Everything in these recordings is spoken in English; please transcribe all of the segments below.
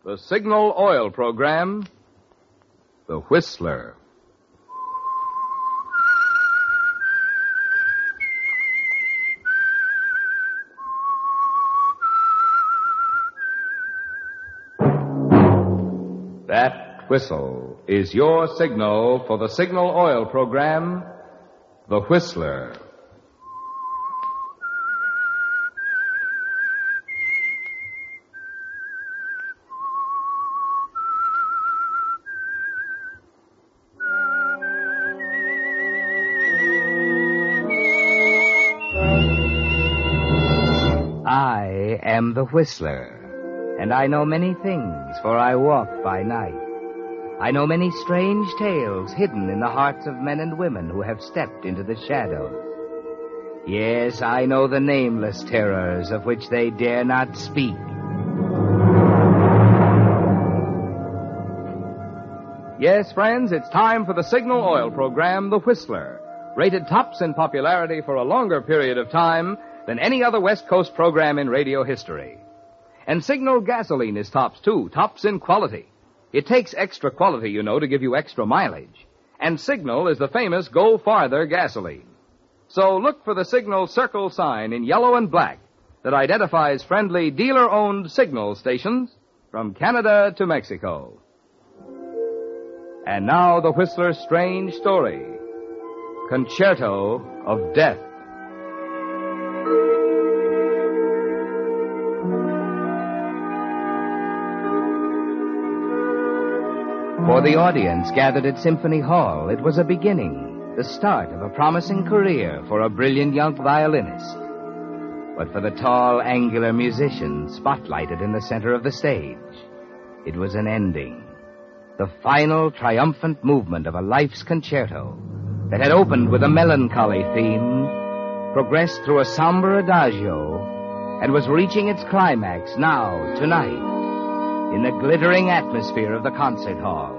The Signal Oil Program, The Whistler. That whistle is your signal for the Signal Oil Program, The Whistler. I am the Whistler, and I know many things, for I walk by night. I know many strange tales hidden in the hearts of men and women who have stepped into the shadows. Yes, I know the nameless terrors of which they dare not speak. Yes, friends, it's time for the Signal Oil Program, The Whistler, rated tops in popularity for a longer period of time than any other West Coast program in radio history. And Signal gasoline is tops, too, tops in quality. It takes extra quality, you know, to give you extra mileage. And Signal is the famous Go Farther gasoline. So look for the Signal circle sign in yellow and black that identifies friendly dealer-owned Signal stations from Canada to Mexico. And now the Whistler's strange story, Concerto of Death. For the audience gathered at Symphony Hall, it was a beginning, the start of a promising career for a brilliant young violinist. But for the tall, angular musician spotlighted in the center of the stage, it was an ending, the final triumphant movement of a life's concerto that had opened with a melancholy theme, progressed through a somber adagio, and was reaching its climax now, tonight, in the glittering atmosphere of the concert hall.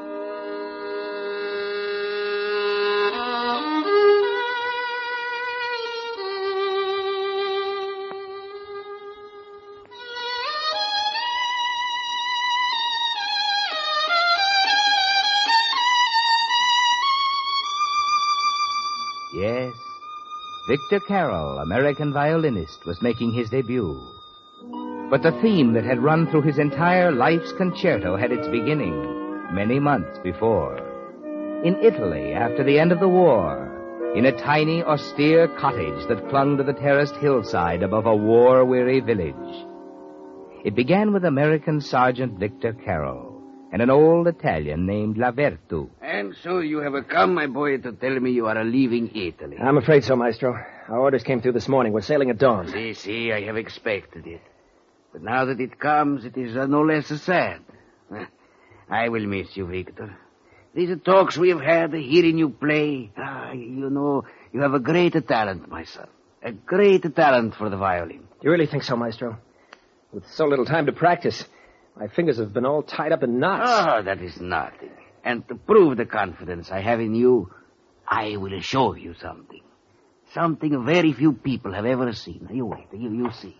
Yes, Victor Carroll, American violinist, was making his debut. But the theme that had run through his entire life's concerto had its beginning many months before. In Italy, after the end of the war, in a tiny, austere cottage that clung to the terraced hillside above a war-weary village. It began with American Sergeant Victor Carroll and an old Italian named Lavertu. And so you have come, my boy, to tell me you are leaving Italy. I'm afraid so, Maestro. Our orders came through this morning. We're sailing at dawn. See, I have expected it. But now that it comes, it is no less sad. I will miss you, Victor. These talks we have had, hearing you play. You know, you have a great talent, my son. A great talent for the violin. You really think so, Maestro? With so little time to practice, my fingers have been all tied up in knots. Oh, that is nothing. And to prove the confidence I have in you, I will show you something. Something very few people have ever seen. You wait, you see.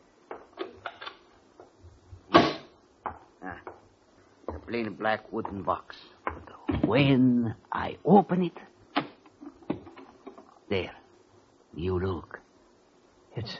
A plain black wooden box. But when I open it, there, you look. It's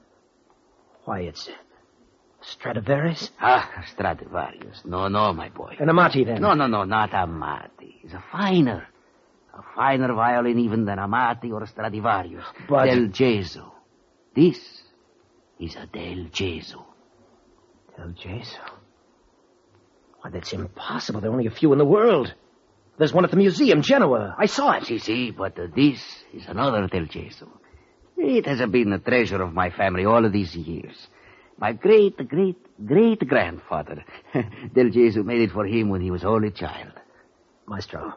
Stradivarius? Stradivarius. No, my boy. An Amati, then? No, not Amati. It's a finer violin even than Amati or Stradivarius. But... Del Gesso. This is a Del Gesso. Del Gesso? Why, that's impossible. There are only a few in the world. There's one at the museum, Genoa. I saw it. See, but this is another Del Gesso. It has been a treasure of my family all of these years. My great-great-great-grandfather, Del Gesso, made it for him when he was only a child. Maestro,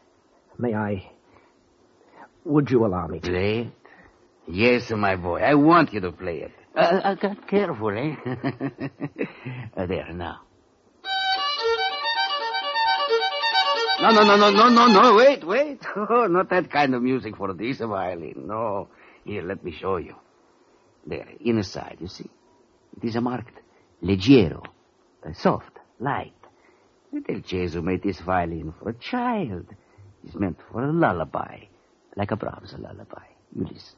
would you allow me to... Play it? Yes, my boy. I want you to play it. Got careful, eh? There, now. No, wait. Oh, not that kind of music for this violin. No. Here, let me show you. There, inside, you see? It is marked Leggero, soft. light. Del Gesù made this violin for a child. It's meant for a lullaby, like a Brahms lullaby. You listen.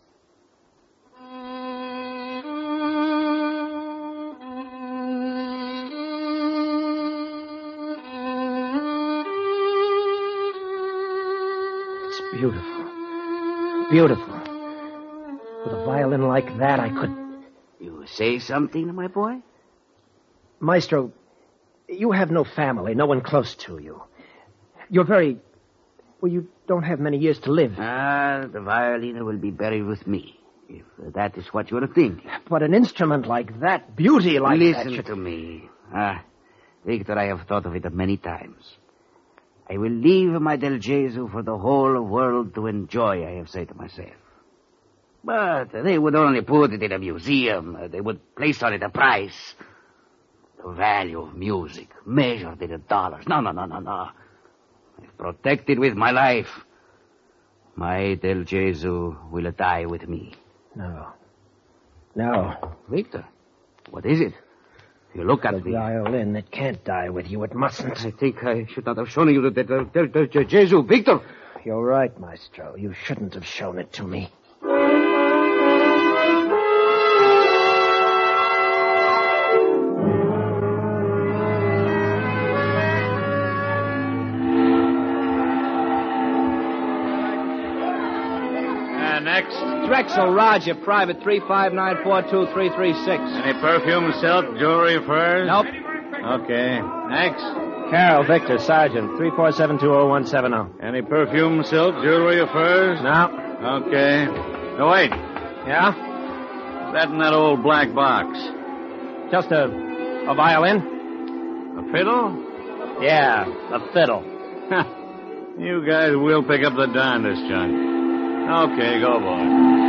It's beautiful. Beautiful. With a violin like that, I could... You say something, my boy? Maestro, you have no family, no one close to you. You're very... Well, you don't have many years to live. The violin will be buried with me, if that is what you're thinking. But an instrument like that, beauty like that... Listen to me. Victor, I have thought of it many times. I will leave my Del Gesù for the whole world to enjoy, I have said to myself. But they would only put it in a museum. They would place on it a price. The value of music, measured in dollars. No. I've protected with my life. My Del Gesù will die with me. No. Victor, what is it? You look at the me. Violin, it can't die with you. It mustn't. I think I should not have shown you the Del Gesù. Victor! You're right, Maestro. You shouldn't have shown it to me. Next. Drexel Roger, Private 35942-336. Any perfume, silk, jewelry, furs? Nope. Okay. Next. Carol Victor, Sergeant, 347-20170. Any perfume, silk, jewelry, or furs? No. Okay. No, wait. Yeah? What's that in that old black box? Just a violin? A fiddle? Yeah, a fiddle. You guys will pick up the darndest junk. Okay, go, boy.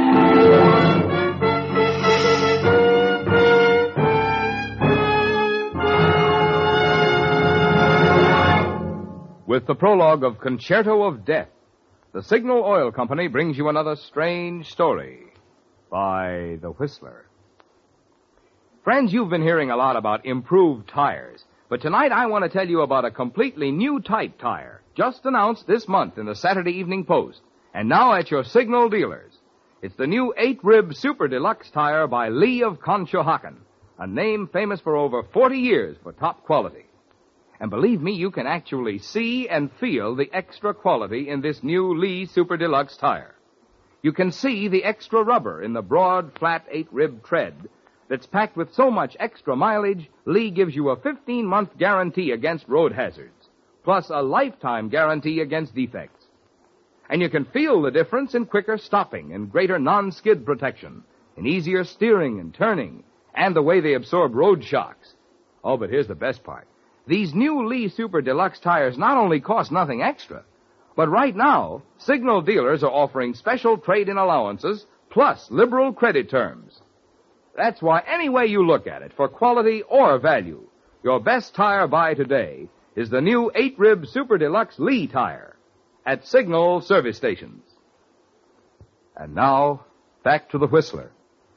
With the prologue of Concerto of Death, the Signal Oil Company brings you another strange story by The Whistler. Friends, you've been hearing a lot about improved tires, but tonight I want to tell you about a completely new type tire, just announced this month in the Saturday Evening Post. And now at your Signal dealers. It's the new 8-rib Super Deluxe tire by Lee of Conshohocken, a name famous for over 40 years for top quality. And believe me, you can actually see and feel the extra quality in this new Lee Super Deluxe tire. You can see the extra rubber in the broad, flat 8-rib tread that's packed with so much extra mileage, Lee gives you a 15-month guarantee against road hazards, plus a lifetime guarantee against defects. And you can feel the difference in quicker stopping and greater non-skid protection, in easier steering and turning, and the way they absorb road shocks. Oh, but here's the best part. These new Lee Super Deluxe tires not only cost nothing extra, but right now, Signal dealers are offering special trade-in allowances plus liberal credit terms. That's why any way you look at it, for quality or value, your best tire buy today is the new 8-rib Super Deluxe Lee tire at Signal service stations. And now, back to the Whistler.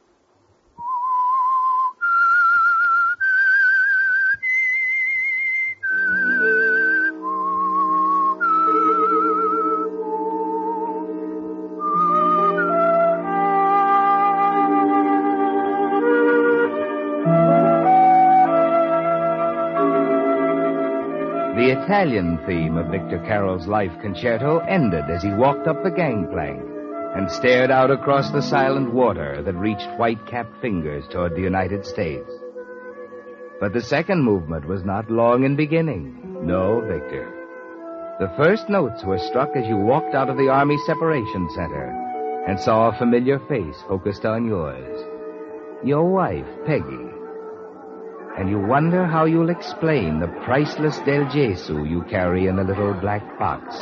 The Italian theme of Victor Carroll's life concerto ended as he walked up the gangplank and stared out across the silent water that reached white-capped fingers toward the United States. But the second movement was not long in beginning. No, Victor. The first notes were struck as you walked out of the Army Separation Center and saw a familiar face focused on yours. Your wife, Peggy. And you wonder how you'll explain the priceless Del Gesù you carry in a little black box.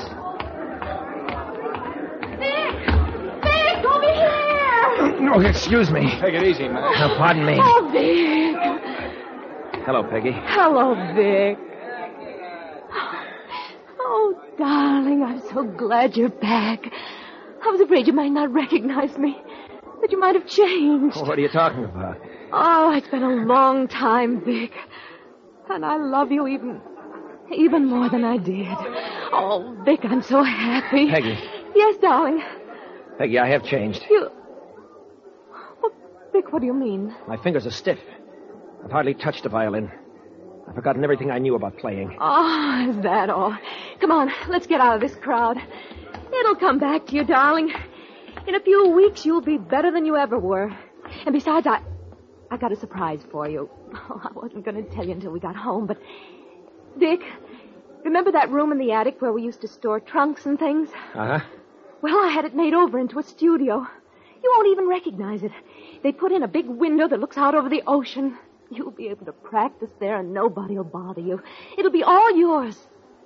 Vic, over here! No, excuse me. Take it easy, man. Pardon me. Oh, Vic. Hello, Peggy. Hello, Vic. Oh, darling, I'm so glad you're back. I was afraid you might not recognize me, that you might have changed. What are you talking about? Oh, it's been a long time, Vic. And I love you even more than I did. Oh, Vic, I'm so happy. Peggy. Yes, darling. Peggy, I have changed. You... Oh, Vic, what do you mean? My fingers are stiff. I've hardly touched a violin. I've forgotten everything I knew about playing. Oh, is that all? Come on, let's get out of this crowd. It'll come back to you, darling. In a few weeks, you'll be better than you ever were. And besides, I got a surprise for you. Oh, I wasn't going to tell you until we got home, but... Dick, remember that room in the attic where we used to store trunks and things? Uh-huh. Well, I had it made over into a studio. You won't even recognize it. They put in a big window that looks out over the ocean. You'll be able to practice there and nobody will bother you. It'll be all yours.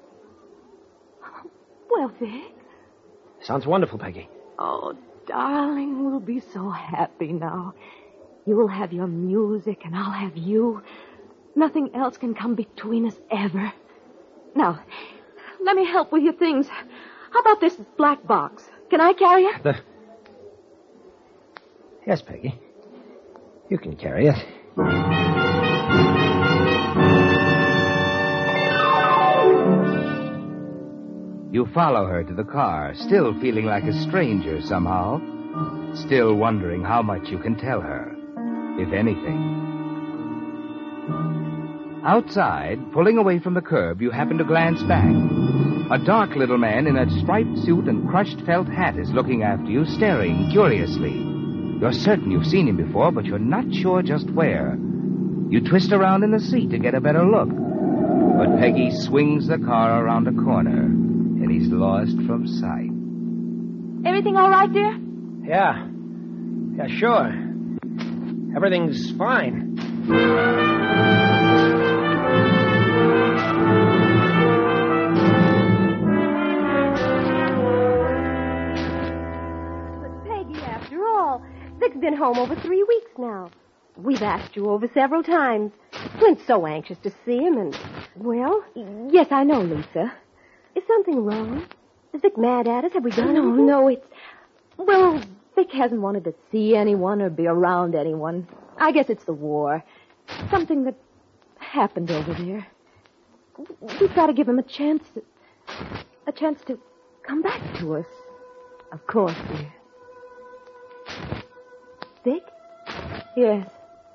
Well, Vic. Sounds wonderful, Peggy. Oh, darling, we'll be so happy now. You'll have your music and I'll have you. Nothing else can come between us ever. Now, let me help with your things. How about this black box? Can I carry it? Yes, Peggy. You can carry it. You follow her to the car, still feeling like a stranger somehow. Still wondering how much you can tell her, if anything. Outside, pulling away from the curb, you happen to glance back. A dark little man in a striped suit and crushed felt hat is looking after you, staring curiously. You're certain you've seen him before, but you're not sure just where. You twist around in the seat to get a better look. But Peggy swings the car around a corner, and he's lost from sight. Everything all right, dear? Yeah. Yeah, sure. Everything's fine. Vic's been home over 3 weeks now. We've asked you over several times. Clint's so anxious to see him and... Well? Yes, I know, Lisa. Is something wrong? Is Vic mad at us? Have we done No, anything? no, it's... Well, Vic hasn't wanted to see anyone or be around anyone. I guess it's the war. Something that happened over there. We've got to give him a chance to come back to us. Of course, dear. Vic? Yes.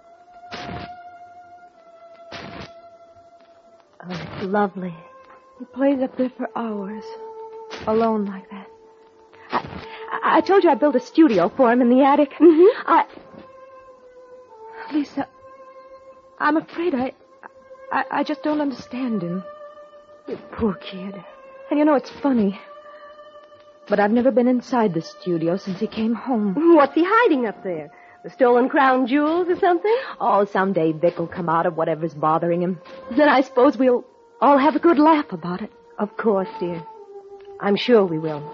Oh, it's lovely. He plays up there for hours, alone like that. I told you I built a studio for him in the attic. Mm-hmm. Lisa, I'm afraid I just don't understand him. You poor kid. And you know, it's funny. But I've never been inside the studio since he came home. What's he hiding up there? The stolen crown jewels or something? Oh, someday Vic will come out of whatever's bothering him. Then I suppose we'll all have a good laugh about it. Of course, dear. I'm sure we will.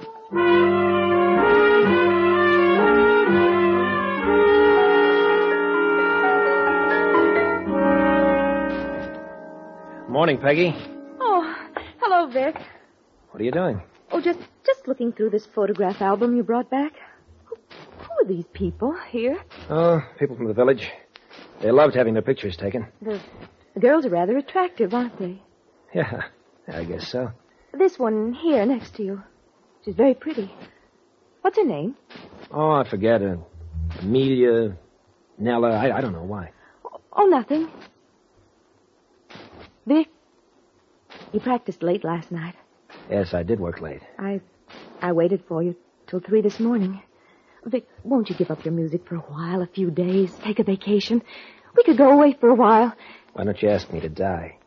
Morning, Peggy. Oh, hello, Vic. What are you doing? Oh, just looking through this photograph album you brought back. Who are these people here? Oh, people from the village. They loved having their pictures taken. The girls are rather attractive, aren't they? Yeah, I guess so. This one here next to you. She's very pretty. What's her name? Oh, I forget. Amelia, Nella, I don't know why. Oh, nothing. Vic, you practiced late last night. Yes, I did work late. I waited for you till 3 this morning. Vic, won't you give up your music for a while, a few days, take a vacation? We could go away for a while. Why don't you ask me to die?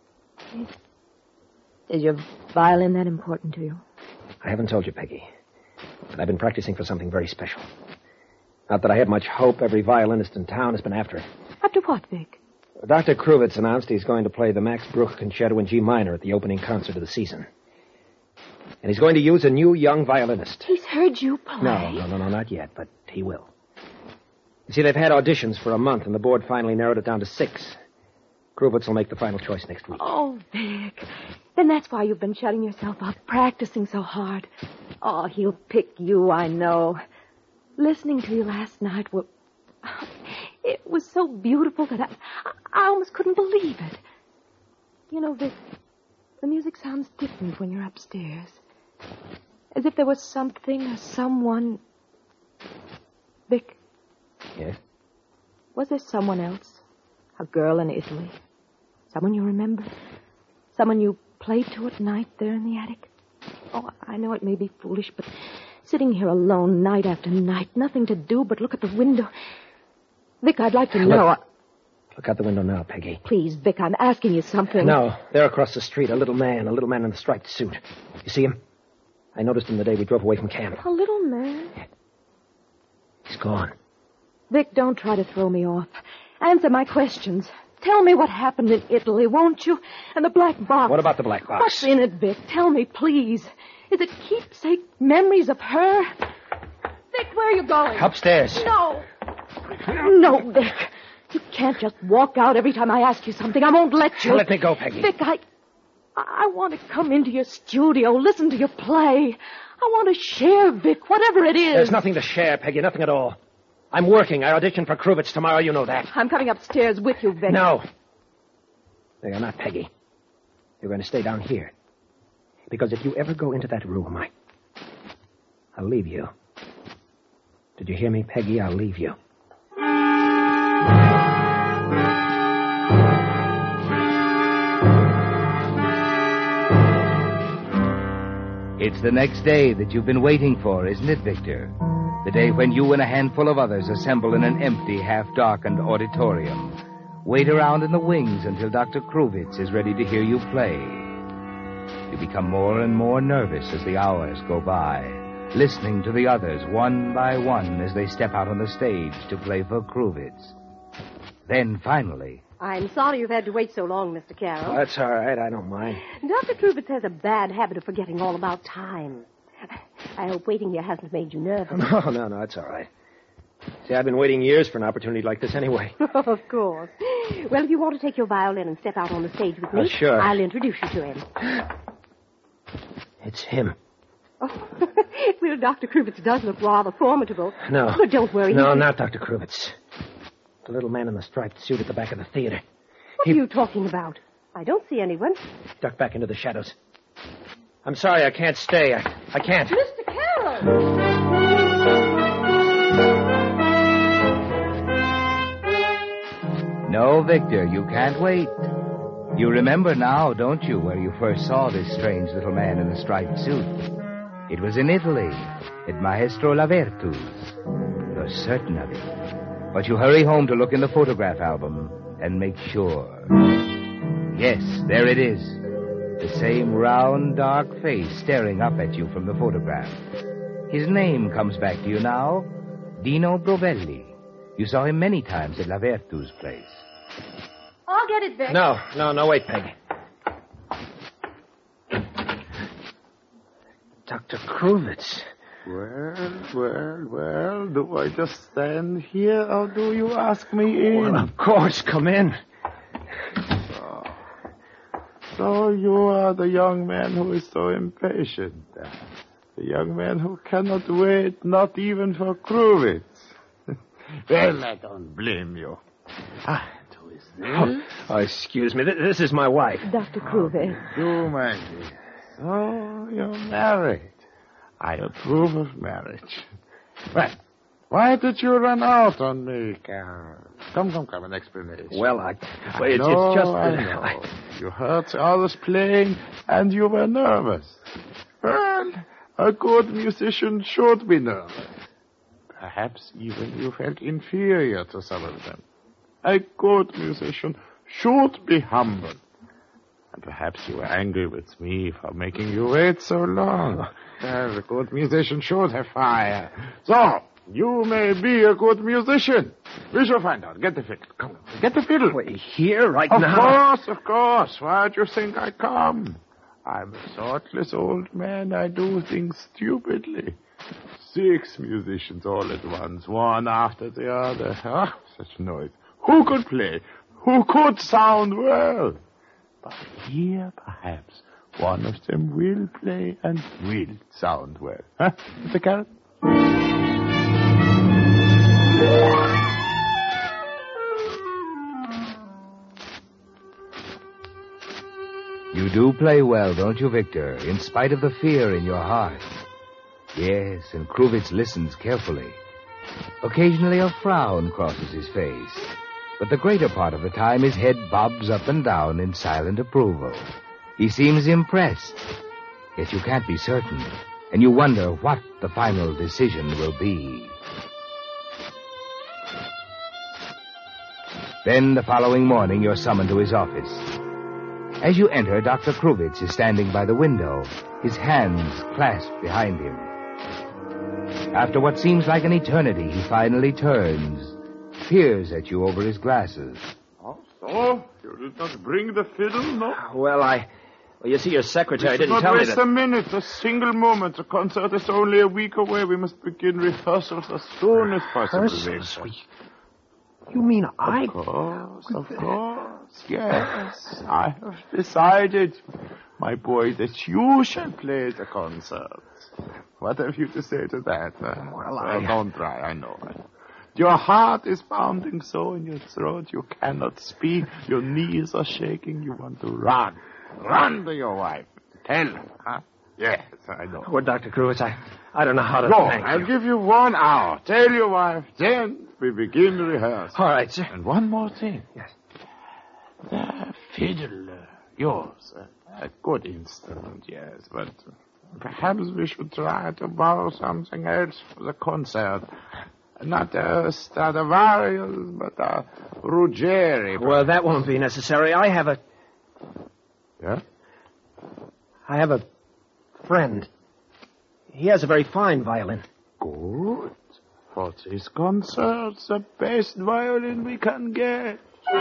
Is your violin that important to you? I haven't told you, Peggy, but I've been practicing for something very special. Not that I had much hope. Every violinist in town has been after it. After what, Vic? Dr. Kruvitz announced he's going to play the Max Bruch Concerto in G minor at the opening concert of the season. And he's going to use a new young violinist. He's heard you play? No, not yet, but he will. You see, they've had auditions for a month, and the board finally narrowed it down to 6. Kruvitz will make the final choice next week. Oh, Vic. Then that's why you've been shutting yourself up, practicing so hard. Oh, he'll pick you, I know. Listening to you last night, it was so beautiful that I almost couldn't believe it. You know, Vic, the music sounds different when you're upstairs. As if there was something or someone... Vic. Yes? Was there someone else? A girl in Italy? Someone you remember? Someone you played to at night there in the attic? Oh, I know it may be foolish, but sitting here alone night after night, nothing to do but look at the window... Vic, I'd like to know... Look out the window now, Peggy. Please, Vic, I'm asking you something. No, there across the street, a little man in the striped suit. You see him? I noticed him the day we drove away from camp. A little man? He's gone. Vic, don't try to throw me off. Answer my questions. Tell me what happened in Italy, won't you? And the black box. What about the black box? What's in it, Vic? Tell me, please. Is it keepsake memories of her? Vic, where are you going? Upstairs. No. No, Vic. You can't just walk out every time I ask you something. I won't let you. Let me go, Peggy. Vic, I want to come into your studio, listen to your play. I want to share, Vic, whatever it is. There's nothing to share, Peggy, nothing at all. I'm working. I audition for Kruvitz tomorrow, you know that. I'm coming upstairs with you, Vic. No. No, you're not, Peggy. You're going to stay down here. Because if you ever go into that room, I'll leave you. Did you hear me, Peggy? I'll leave you. It's the next day that you've been waiting for, isn't it, Victor? The day when you and a handful of others assemble in an empty, half-darkened auditorium. Wait around in the wings until Dr. Kruvitz is ready to hear you play. You become more and more nervous as the hours go by, listening to the others one by one as they step out on the stage to play for Kruvitz. Then, finally... I'm sorry you've had to wait so long, Mr. Carroll. That's all right. I don't mind. Dr. Kruvitz has a bad habit of forgetting all about time. I hope waiting here hasn't made you nervous. No, it's all right. See, I've been waiting years for an opportunity like this anyway. Of course. Well, if you want to take your violin and step out on the stage with me, sure. I'll introduce you to him. It's him. Oh, well, Dr. Kruvitz does look rather formidable. No. But don't worry. No, not Dr. Kruvitz. The little man in the striped suit at the back of the theater. What are you talking about? I don't see anyone. Duck back into the shadows. I'm sorry, I can't stay. I can't. Mr. Carroll! No, Victor, you can't wait. You remember now, don't you, where you first saw this strange little man in the striped suit? It was in Italy, at Maestro Lavertu's. You're certain of it. But you hurry home to look in the photograph album and make sure. Yes, there it is. The same round, dark face staring up at you from the photograph. His name comes back to you now. Dino Brovelli. You saw him many times at Lavertu's place. I'll get it, Vic. No, wait, Peggy. Dr. Kruvitz. Well, do I just stand here or do you ask me in? Well, of course, come in. So you are the young man who is so impatient. The young man who cannot wait, not even for Kruvitz. Well, I don't blame you. And who is this? Oh, excuse me. This is my wife. Dr. Kruvitz. You, my dear. So you're married. I approve of marriage. Well, why did you run out on me, Carol? Come, an explanation. Well, it's just... I know. You heard the others playing, and you were nervous. Well, a good musician should be nervous. Perhaps even you felt inferior to some of them. A good musician should be humble. And perhaps you were angry with me for making you wait so long. Well, a good musician should have fire. So, you may be a good musician. We shall find out. Get the fiddle. Come, get the fiddle. Wait, here, right now? Of course. Why do you think I come? I'm a thoughtless old man. I do things stupidly. 6 musicians all at once, one after the other. Ah, such noise. Who could play? Who could sound well? But here, perhaps, one of them will play and will sound well. Huh, Mr. Carrot? You do play well, don't you, Victor, in spite of the fear in your heart? Yes, and Kruvitz listens carefully. Occasionally a frown crosses his face, but the greater part of the time his head bobs up and down in silent approval. He seems impressed, yet you can't be certain, and you wonder what the final decision will be. Then, the following morning, you're summoned to his office. As you enter, Dr. Kruvitz is standing by the window, his hands clasped behind him. After what seems like an eternity, he finally turns, peers at you over his glasses. Oh, so? You did not bring the fiddle, no? Well, you see, your secretary didn't not tell me waste that... a minute, a single moment. The concert is only a week away. We must begin rehearsals as soon as possible. Rehearsals? You mean Of course, yes. I have decided, my boy, that you shall play the concert. What have you to say to that? Don't try, I know. Your heart is pounding so in your throat you cannot speak. Your knees are shaking. You want to run. Run to your wife. Tell her, huh? Yes, I know. Well, Dr. Kruvitz, I don't know how to Go, thank you. I'll give you 1 hour. Tell your wife, then we begin the rehearsal. All right, sir. And one more thing. Yes. The fiddle, yours. A good instrument, yes, but perhaps we should try to borrow something else for the concert. Not a Stradivarius, but a Ruggieri. Well, that won't be necessary. I have a friend. He has a very fine violin. Good. For this concert, the best violin we can get.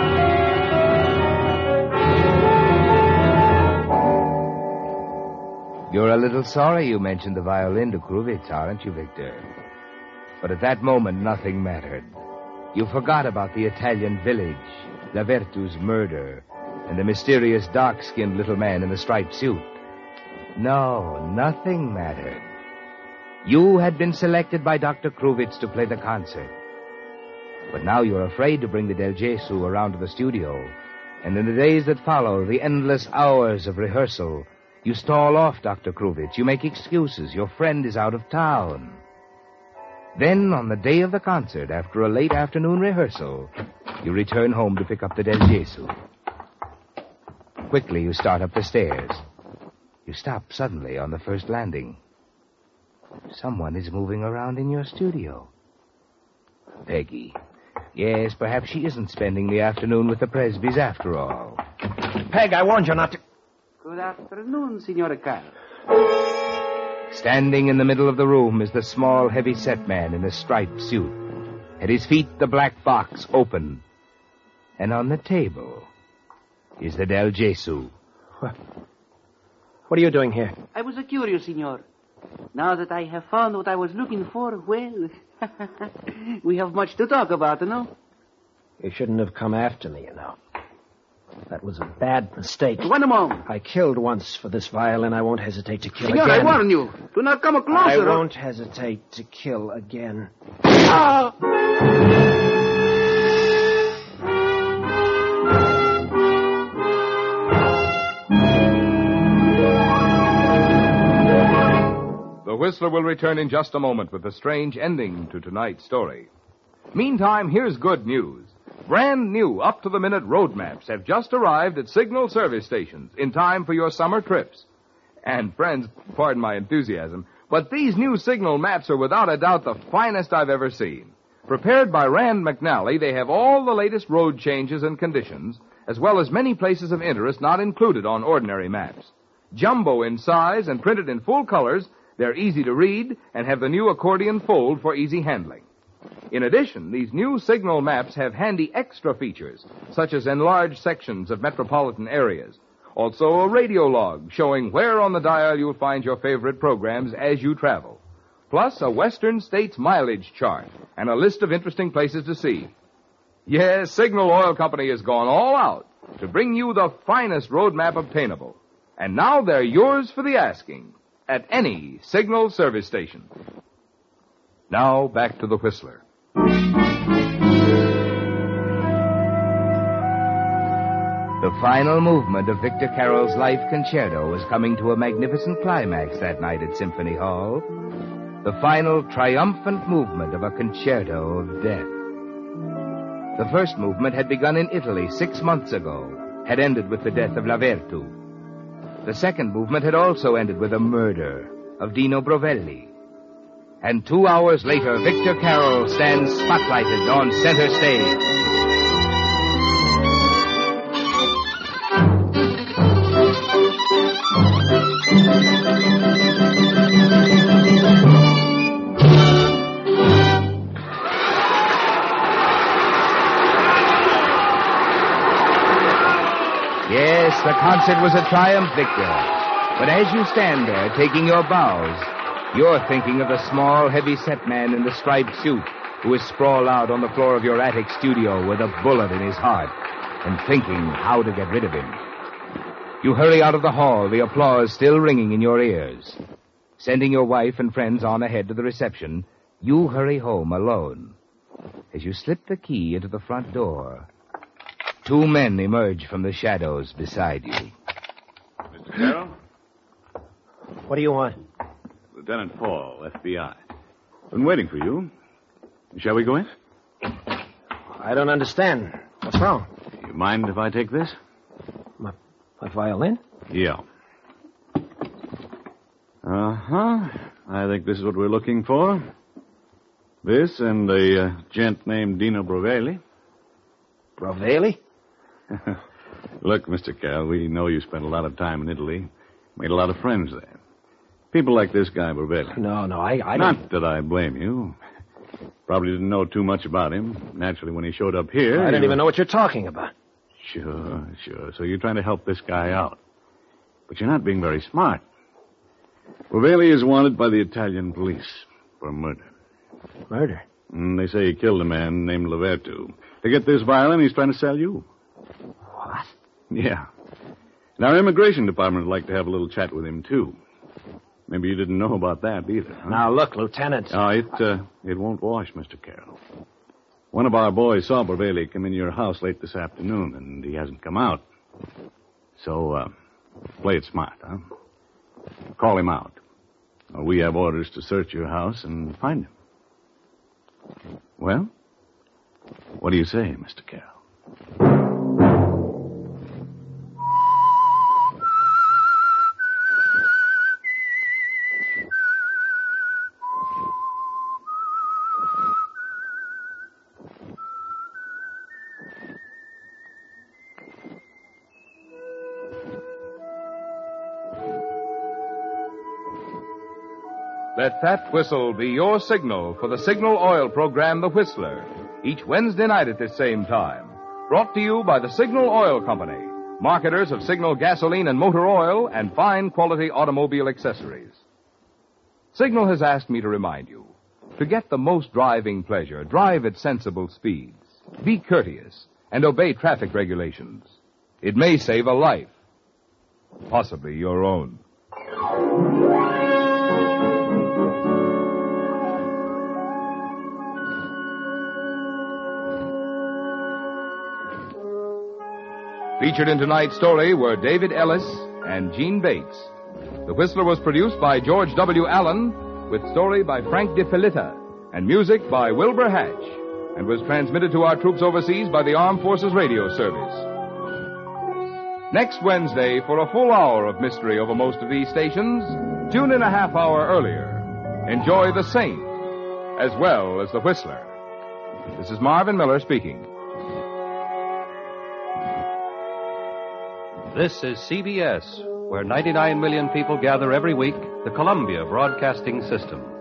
You're a little sorry you mentioned the violin to Kruvitz, aren't you, Victor? But at that moment, nothing mattered. You forgot about the Italian village, Lavertu's murder, and the mysterious dark-skinned little man in the striped suit. No, nothing mattered. You had been selected by Dr. Kruvitz to play the concert. But now you're afraid to bring the Del Gesù around to the studio. And in the days that follow, the endless hours of rehearsal, you stall off Dr. Kruvitz. You make excuses. Your friend is out of town. Then, on the day of the concert, after a late afternoon rehearsal, you return home to pick up the Del Gesù. Quickly, you start up the stairs. You stop suddenly on the first landing. Someone is moving around in your studio. Peggy. Yes, perhaps she isn't spending the afternoon with the Presbys after all. Peg, I warned you not to... Good afternoon, Signora Carl. Standing in the middle of the room is the small, heavy-set man in a striped suit. At his feet, the black box open. And on the table is the Del Gesù. What are you doing here? I was curious, Signor. Now that I have found what I was looking for, well, we have much to talk about, no? You shouldn't have come after me, you know. That was a bad mistake. One moment. I killed once for this violin. I won't hesitate to kill Signor, again. I warn you. Do not come closer. I won't hesitate to kill again. Ah! The Whistler will return in just a moment with a strange ending to tonight's story. Meantime, here's good news. Brand new, up-to-the-minute road maps have just arrived at signal service stations in time for your summer trips. And, friends, pardon my enthusiasm, but these new signal maps are without a doubt the finest I've ever seen. Prepared by Rand McNally, they have all the latest road changes and conditions, as well as many places of interest not included on ordinary maps. Jumbo in size and printed in full colors, they're easy to read and have the new accordion fold for easy handling. In addition, these new signal maps have handy extra features, such as enlarged sections of metropolitan areas. Also, a radio log showing where on the dial you'll find your favorite programs as you travel. Plus, a Western States mileage chart and a list of interesting places to see. Yes, Signal Oil Company has gone all out to bring you the finest road map obtainable. And now they're yours for the asking at any Signal service station. Now, back to the The The final movement of Victor Carroll's Life Concerto was coming to a magnificent climax that night at Symphony Hall. The final triumphant movement of a concerto of death. The first movement had begun in Italy 6 months ago, had ended with the death of Lavertu. The second movement had also ended with the murder of Dino Brovelli. And 2 hours later, Victor Carroll stands spotlighted on center stage. Yes, the concert was a triumph, Victor. But as you stand there taking your bows, you're thinking of the small, heavy-set man in the striped suit who is sprawled out on the floor of your attic studio with a bullet in his heart and thinking how to get rid of him. You hurry out of the hall, the applause still ringing in your ears. Sending your wife and friends on ahead to the reception, you hurry home alone. As you slip the key into the front door, 2 men emerge from the shadows beside you. Mr. Carroll? What do you want? Lieutenant Paul, FBI. Been waiting for you. Shall we go in? I don't understand. What's wrong? You mind if I take this? My violin? Yeah. Uh-huh. I think this is what we're looking for. This and a gent named Dino Brovelli. Brovelli? Look, Mr. Carroll, we know you spent a lot of time in Italy. Made a lot of friends there. People like this guy, Brovelli. No, I don't... Not that I blame you. Probably didn't know too much about him. Naturally, when he showed up here... I don't even know what you're talking about. Sure. So you're trying to help this guy out. But you're not being very smart. Brovelli is wanted by the Italian police for murder. Murder? They say he killed a man named Lavertu. To get this violin, he's trying to sell you. What? Yeah. And our immigration department would like to have a little chat with him, too. Maybe you didn't know about that either, huh? Now, look, Lieutenant. No, it won't wash, Mr. Carroll. One of our boys saw Brovelli come into your house late this afternoon, and he hasn't come out. So, play it smart, huh? Call him out. We have orders to search your house and find him. Well, what do you say, Mr. Carroll? Let that whistle be your signal for the Signal Oil program, The Whistler, each Wednesday night at this same time. Brought to you by the Signal Oil Company, marketers of Signal gasoline and motor oil and fine quality automobile accessories. Signal has asked me to remind you, to get the most driving pleasure, drive at sensible speeds. Be courteous and obey traffic regulations. It may save a life, possibly your own. Featured in tonight's story were David Ellis and Gene Bates. The Whistler was produced by George W. Allen, with story by Frank DeFelitta, and music by Wilbur Hatch, and was transmitted to our troops overseas by the Armed Forces Radio Service. Next Wednesday, for a full hour of mystery over most of these stations, tune in a half hour earlier. Enjoy The Saint, as well as The Whistler. This is Marvin Miller speaking. This is CBS, where 99 million people gather every week, the Columbia Broadcasting System.